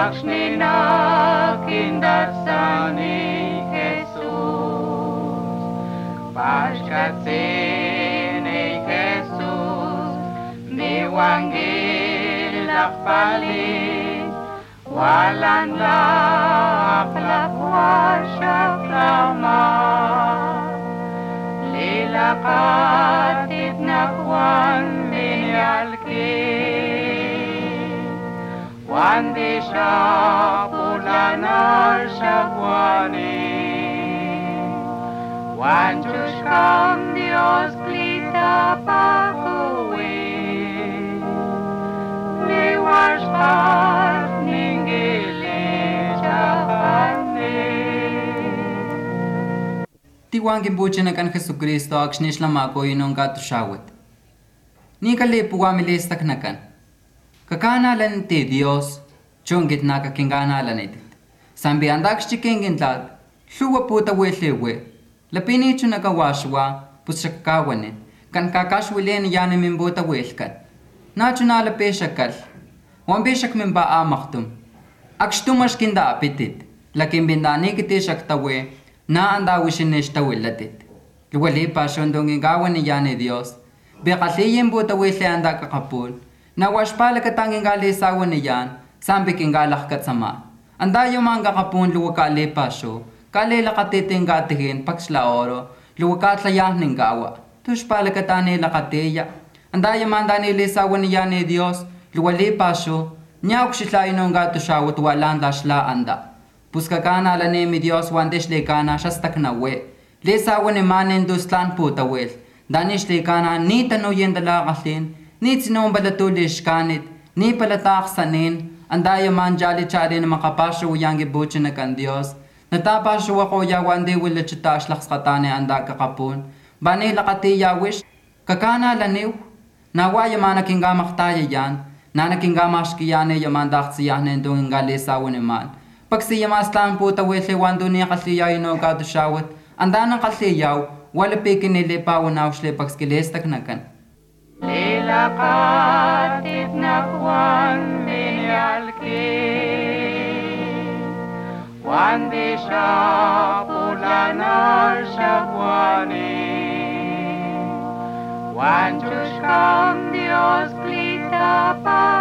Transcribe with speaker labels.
Speaker 1: Akšnina kindarsani Jesus, Paskatsini Jesus, Niwangil akpali, Walanda aklakwa syaklama, Lilakatit nakwan linyalki, Wandi siya pulanar siya kwani, Wan Diyos kang Diyos klita pakuwi, Liwas pat ninggili siya kani.
Speaker 2: Tiwangin bucha na kan Jesucristo akshnish lamako inong katushawat. Ni kalipuwa milistak na kan. Kakanalan ti Dios, chungit na kakinganalan itit. Sambi andak chikingin tlad, luwa puta welewe, lapini chu nakawashwa, pusakakawanin, kan kakashwilen yanim imbuta welkan. Nachu na lape shakal, wambe shak mimba amaktum. Akshtumash kinda apitit, lakin bindani kiti shaktawe, na andawishin neshtawelatit. Luwali pa shondong ingawan ni yani Dios, bekaliyin buta wele anda kakapul, na washpala katanging galisawan niyan, sambi kingalak katsama. Andayo mga kapun luwaka lepasyo, kalila katiting gatihin paksla oro, luwaka tlayang ning gawa. Tushpala katani lakateya. Andayo manda nilisawan niyan ni Dios, luwali pasyo, niyawak silayo nung gato siya walang dasla anda. Puskakana alane mi Dios wandish lekana shastak na we. Lisawan ni manin duslan putawel. Danish lekana ni tano yendala kaslin, ni sinong balatulish kanit, ni palatak sanin, andayo man jali chari na makapasyo yang ibucho na kan Dios, natapasyo ako yawandi wala chitash laks katane anda kakapun, bani lakati yawish, kakana laniw, nawa yaman nakinggamak tayo yan, na nakinggamak kiyane yaman daksiya na indong ingalisawan naman. Pag siya maslang puta wese wando niya kasiyaw ino kato shawat, anda ng kasiyaw, wala pikin nilipawan na usle pagskilistak na kan.
Speaker 1: Lilakatit nakwan linyalki, Wandi siya pulanar siya kwani, Wan Diyos kang Diyos klita pa